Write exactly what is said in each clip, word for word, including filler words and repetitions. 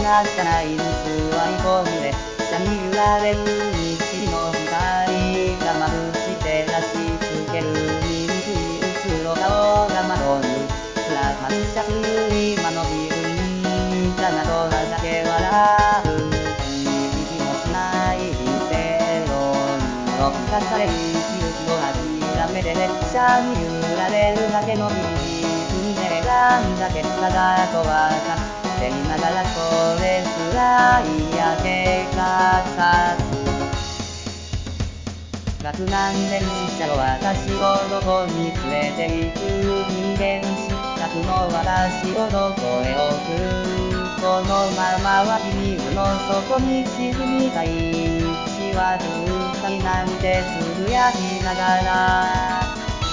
がったないんす割り込んで車に揺られる道の光が眩し照らしつける醜い薄ろ顔が窓にすら反射する今の自分だなとだけ笑う息もしないゼロに動かされる勇気を諦めて列車に揺られるだけの日々で選んだ結果だとわかっていながらそれすら嫌気がさす楽なん電車の私をどこに連れて行く人間失格の私をどこへ置くこのままは君の底に沈みたい血は風体なんてつぶやきながら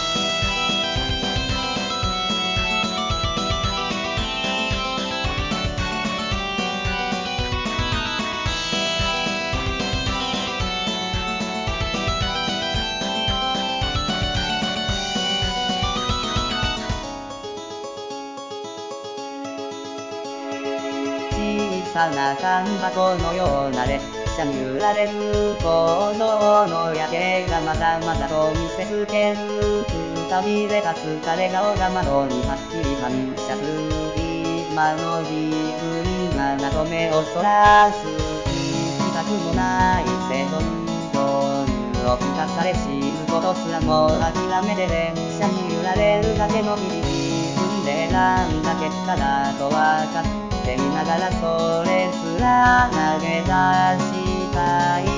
小さな缶箱のような列車に揺られる行動の夜景がまたまたと見せつけるくたびれた疲れ顔が窓にはっきり反射する今の自分がなと目をそらす行きたくもないセドンドに動かされ死ぬことすらも諦めて列車に揺られるだけの日々自分で選んだ結果だとわかっていながらそれすら投げ出したい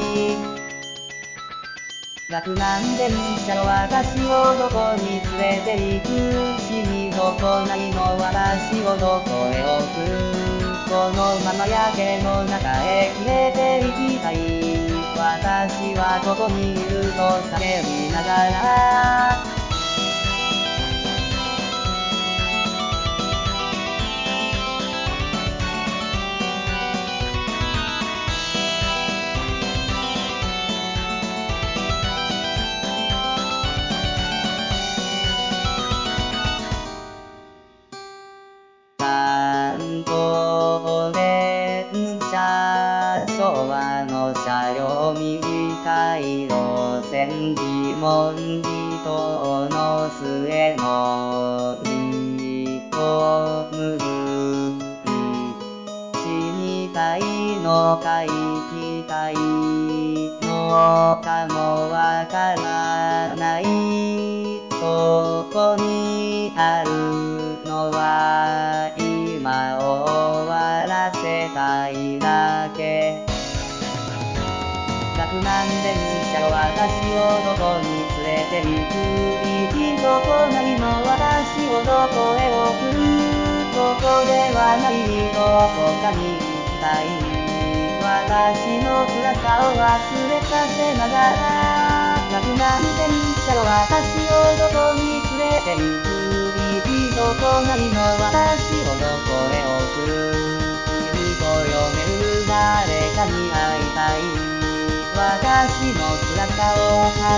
楽なん電車の私をどこに連れて行く死にどこないの私をどこへ置くこのまま夜景の中へ消えていきたい私はここにいると叫びながら観光電車昭和の車両短い路線自問自答の末のリフォーム死にたいのか生きたいのかもわからないそこにあるのは今を終わらせたいだけ楽なん電車の私をどこに連れて行く行きどこないの私をどこへ置くここではないどこかに行きたい私の辛さを忘れさせながら楽なん電車の私をどこに連れて行く行きどこないの私をどこへ置く君と読める誰かに会いたい私の辛さを